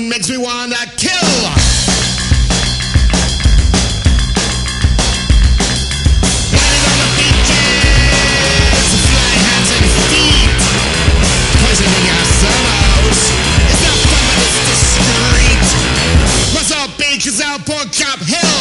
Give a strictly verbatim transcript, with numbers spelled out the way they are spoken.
one makes me wanna kill. Landing on the beaches, flying hands and feet, poisoning our summers. It's not fun, but it's discreet. Muscle Beach is out, Pork Chop Hill.